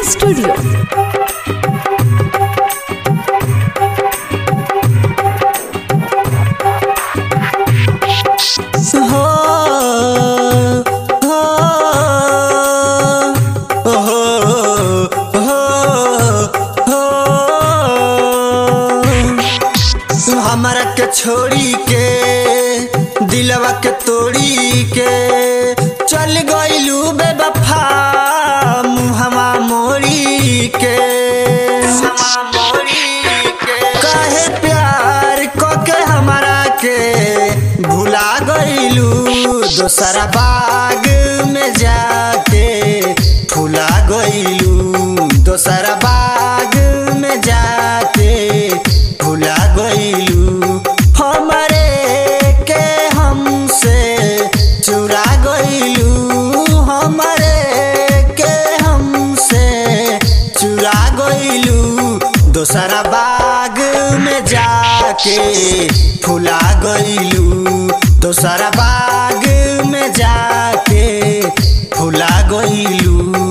Studio. हमरा के छोड़ी के दिलवा के तोड़ी के चल गइलू बेवफा मुहवा मोड़ी के काहे प्यार को के हमरा के भुला गइलू दोसरा बाग में जाके फुला गइलू दोसरा बाग में जाके भुला गइलू हमरे के हमसे चुरा गइलू हमरे के हमसे चुरा गइलू दोसरा बाग में जाके फुला गइलू दोसरा बाग में जाके फुला गइलू।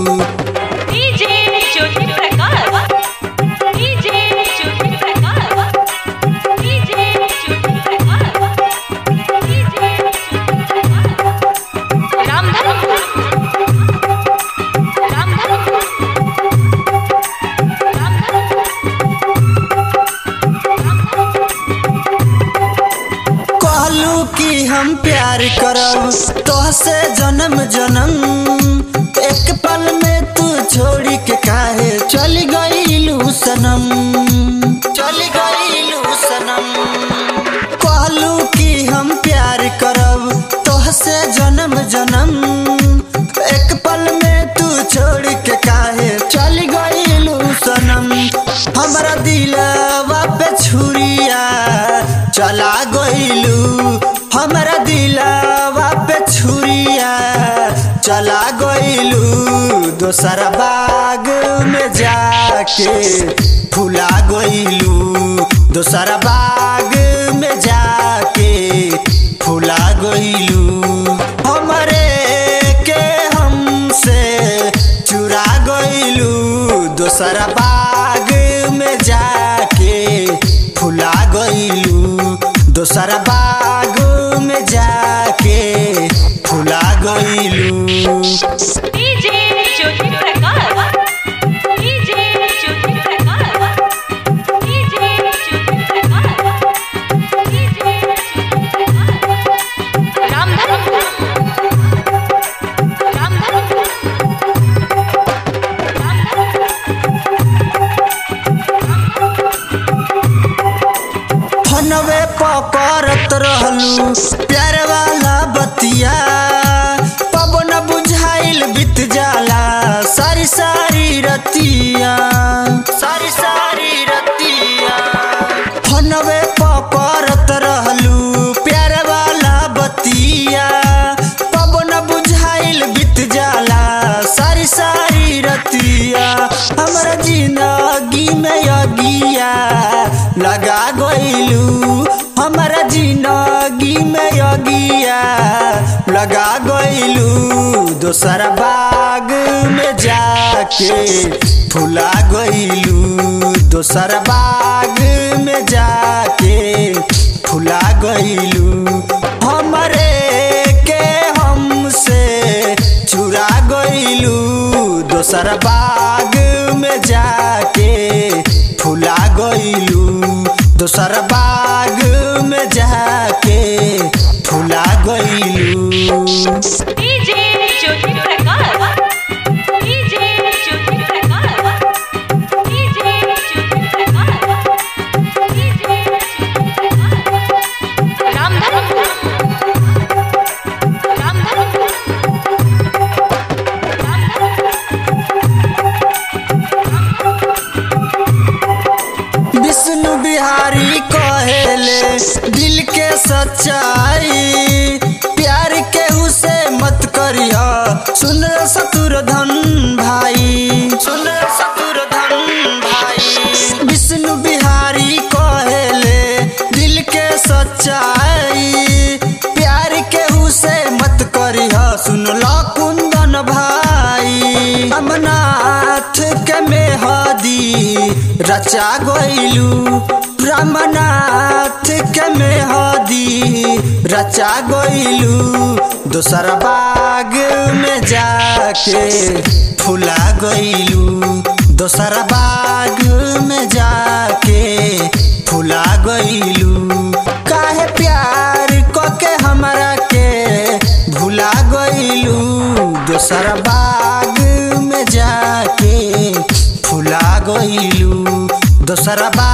कि हम प्यार करब तोहसे जन्म जन्म एक पल में तू छोड़ी के काहे चल गइलू सनम कहलू कि हम प्यार करब तोहसे जन्म जन्म एक पल में तू छोड़ के काहे चल गइलू सनम हमरा दिलवा पे छुरिया चला गइलू हमरा दिलवा पे छुरिया चला गइलू दोसरा बाग में जाके फुला गइलू दोसरा बाग में जाके फुला गइलू हमरे के हमसे चुरा गइलू दोसरा बाग में जाके फुला गइलू दोसरा बाग में जाके फुला गइलू। फनवे पकड़त रहलू प्यार वाला बतिया पवन बुझाइल बीत जाला सारी सारी रतिया फनवे पकड़त रहलू प्यार वाला बतिया पवन बुझाइल बीत जाला सारी सारी रतिया हमरा जिंदगी में अगिया लगा गइलू हमरा जिंदगी में अगिया लगा गइलू दोसरा बाग में जाके फुला गइलू दोसरा बाग में जाके फुला गइलू हमरे के हमसे चुरा गइलू दोसरा बाग में जाके फुला गइलू दोसरा बाग में जाके फुला गइलू। विष्णु बिहारी कहेले दिल के सच्चाई प्यार केहू से मत करिया सुन शत्रुधन भाई विष्णु बिहारी कहेले दिल के सच्चाई प्यार केहू से मत करिया सुन लो कुंदन भाई अमनाथ के रचा गइलू रामनाथ के मेहदी रचा गइलू दोसर बाग में जाके फुला गइलू दोसर बाग में जाके फुला गइलू काहे प्यार को के हमरा के भुला गइलू दोसर बाग में जाके फुला गइलू दोसर बाग